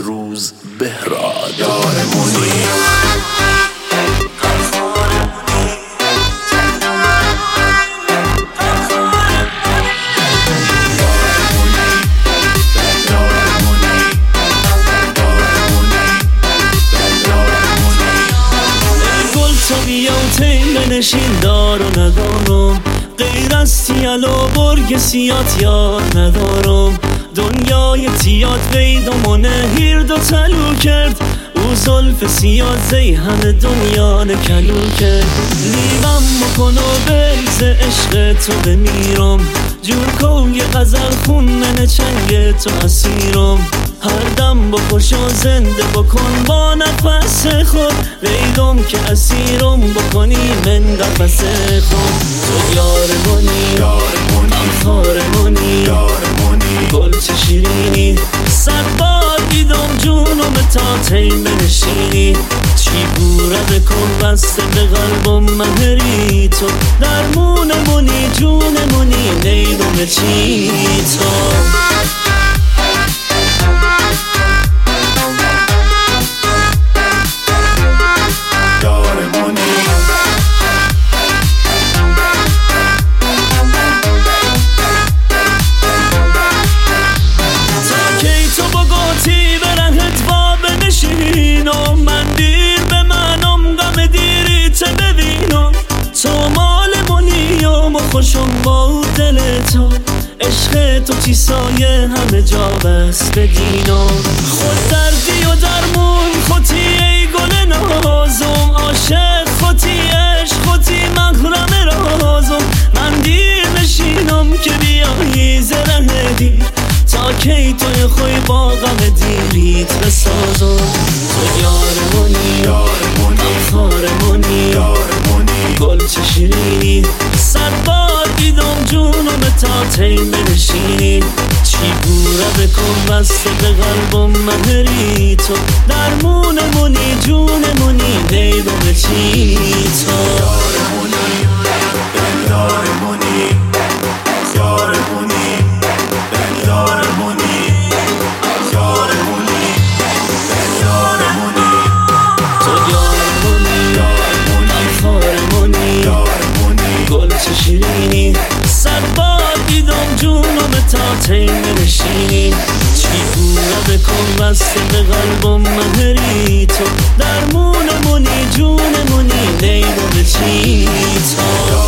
بهروز بهراد. یارمونی بنشین دار و ندارم، غیر از تیل و برگ سیات یاد ندارم. دنیای تیات بیدمونه هیرد و تلو کرد، او زلف سیات زی همه دنیا نکلو کرد. لیوم مکن و بریز عشق تو بمیرم، جور کن یه غزل خون من چنگ تو اسیرم. هر دم بکش و زنده بکن با نفس خود، ویدم که اسیرم بکنی من قفس خود. تو یارمونی خارمونی گل چه شیرینی، صد بار دیدم جونم تا تیم بنشینی. چی بوره بکن بسته به قلبم مهری تو، درمونمونی جونمونی نیدم چی تو. خوشم با دل تو، عشق تو چی سایه همه جا بس بدینم. خود دردی و درمون خودی ای گل نازم، عاشق خودی عشق خودی مغرم رازم. من دیر نشینم که بیایی زره دی، تا کی توی خوی با غم دیریت بسازم. تو یارمونی خارمونی گل چه شیرینی، صد بار دیدم جونم تا تیم بنشینی. چی بوره بکن بسته به قلبم مهری تو، درمونمونی جونمونی نیدم چی تو. صد بار دیدم جونم تا تیم نشینی. چی بوره بکن بسته به قلبم مهری تو، درمونمونی جونمونی نیدم چی تو.